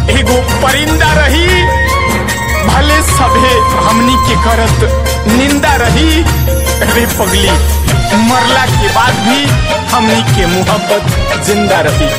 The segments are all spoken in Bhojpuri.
एगो परिंदा रही, भले सभे हमनी के करत निंदा रही। रे पगली, मरला के बाद भी हमनी के मोहब्बत जिंदा रही।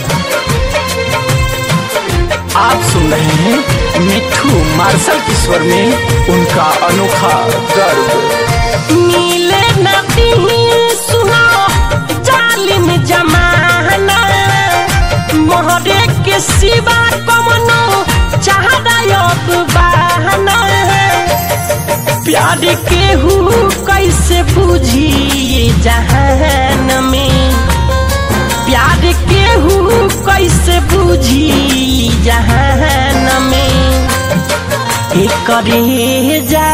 आप सुन रहे हैं मिट्ठू मार्शल के स्वर में उनका अनोखा गर्व। नीले नदी सुनो जालिम जमाना, मोहरे के सिवा कमनो चाहदायक बहाना। प्यार केहू कैसे बुझी ये जहान में, प्यार केहू कैसे बुझी जहान में। एकरे जा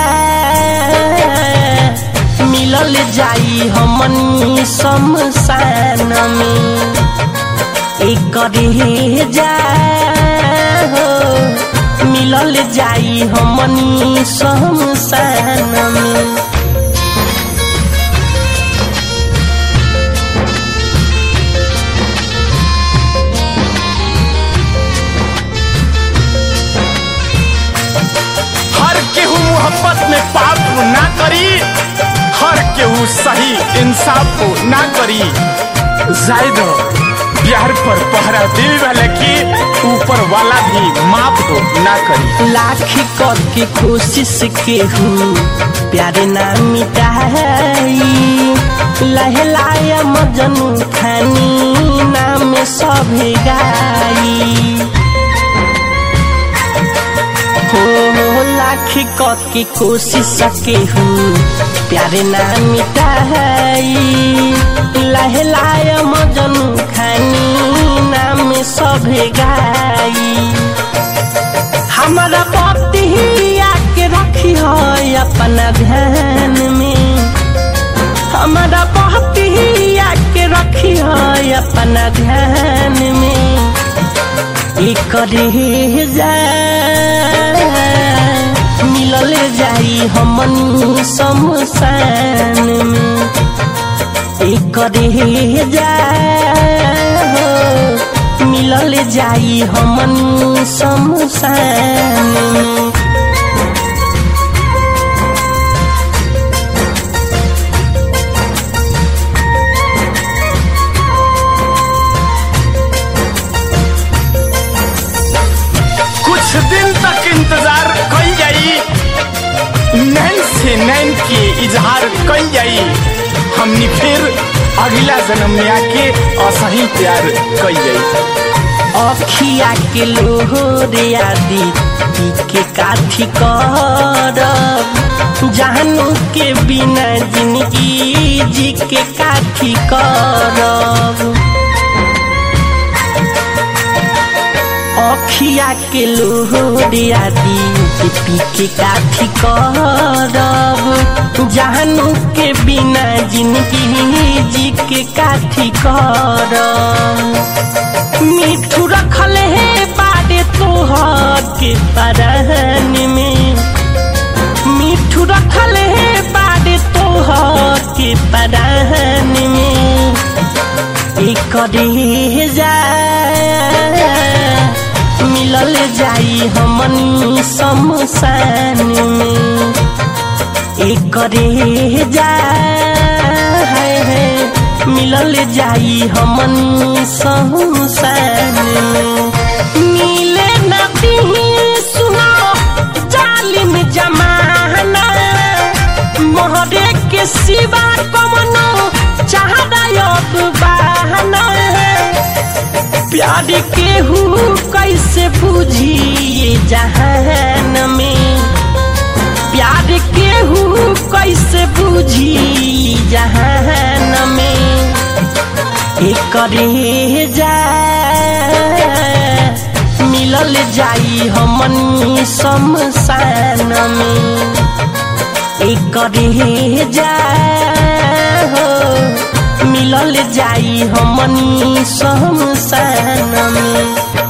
मिलल जाई हमनी शमशान में, एकरे जा मिलल जाई हमनी शमशान में। हर केहू मोहब्बत में पाप ना करी, हर केहू सही इंसाफ को ना करी। जायद प्यार पर पहरा दिल वाले के ऊपर वाला भी माफ तो ना करी। लाख करके कोशिश केहू प्यार ना मिटाई, लहलाया मजनू खानी नाम सभे गाई। हो लाख करके कोशिश केहू प्यार ना मिटाई, लहलाया मजनू खानी नाम सभे गाई। हमारा पति आके रखी है अपना ध्यान में, हमारा पति आके रखी है अपना ध्यान में। एकरे जा मिलल जाई हमनी शमशान में, एकरे जा मिलल जाई हमनी शमशान में। कुछ दिन तक इंतजार कई जाई, नैन से नैन के इजहार कई जाई। हमनी फिर अगला जन्म में आके असही प्यार कई जाई। अखिया के लोहरे आदि के काठी करब, जानू के बिना जिंदगी जी के काठी करब। अखिया के लोहरे आदि पी के काठी करब, जानू के बिना जिंदगी जी के काठी करब। मिठू रखल है बाड़े तोहर के परान में, मिठू रखल है बाड़े तोहर के परान में। एकरे जा मिलल जाई हमनी शमशान में, एकरे जा मिलल जाई हमनी शमशान में। नीले नदी सुनो जालिम जमाना, मोहरे के सिवा कमनो चाहदायक बहाना। प्यार केहू कैसे बुझी ये जहान में, प्यार केहू कैसे बुझी जहान में। एकरे जा मिलल जाई हमनी शमशान में, एकरे जा मिलल जाई हमनी शमशान में।